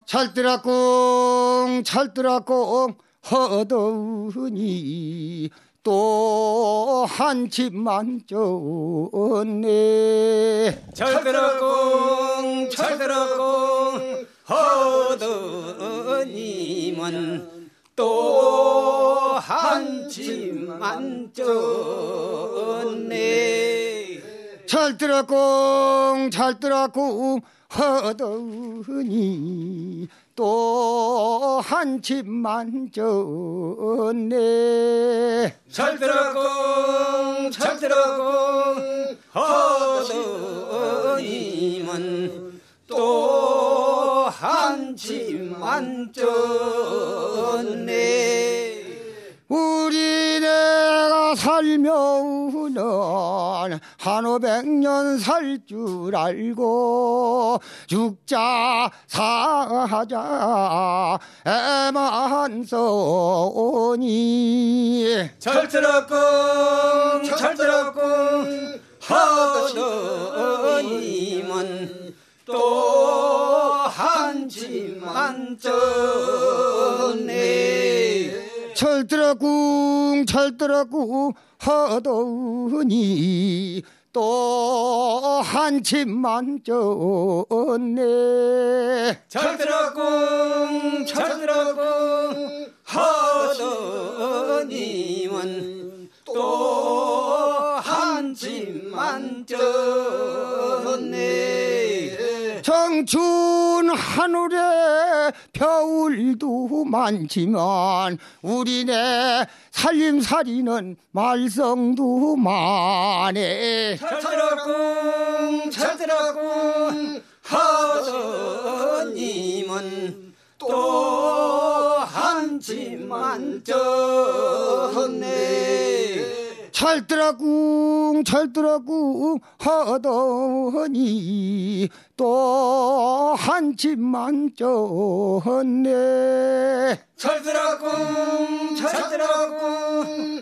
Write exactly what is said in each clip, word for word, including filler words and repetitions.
찰뜨라꿍 찰뜨라꿍 하더니 또 한 집만 졌네. 찰뜨라꿍 찰뜨라꿍 하더니만 또 한 집만 졌네. 찰뜨라꿍 찰뜨라꿍 하더니 또 한 집만 졌네. 찰뜨라꿍 찰뜨라꿍 하더니만 또 한 집만 졌네. 우리 내가 살면은 한 오백 년 살 줄 알고 죽자 사자 애만서니. 찰뜨라꿍 찰뜨라꿍 하더니만 또 한 집만 졌네. 찰뜨라꿍 찰뜨라꿍 하더니 또 한 집만 졌네. 찰뜨라꿍 찰뜨라꿍 하더니만 또 한 집만 졌네. 청춘 하늘에 겨울도 많지만 우리네 살림살이는 말썽도 많네. 찰뜨라꿍 찰뜨라꿍 하더니만 또 한 집만 졌네. 찰뜨라꿍 찰뜨라꿍 하더니 또 한 집만 졌네. 찰뜨라꿍 찰뜨라꿍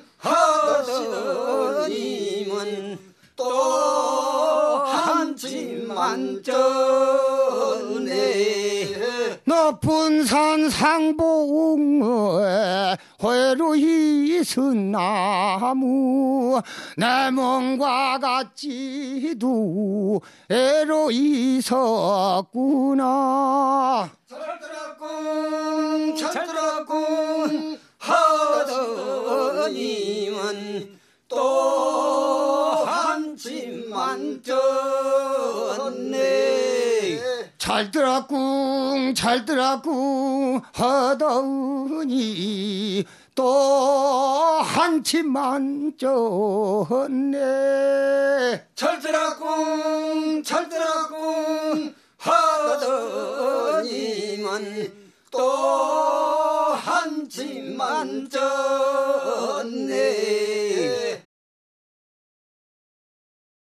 하더니만 또 한 집만 졌네. 높은 산 상봉에 회로 있은 나무 내 몸과 같지도 애로 있었구나. 찰뜨라꿍 찰뜨라꿍 하더니만 또 한 집만 졌네. 찰뜨라꿍 찰뜨라꿍 하더니 또 한 집만 졌네. 찰뜨라꿍 찰뜨라꿍 하더니만 또 한 집만 졌네.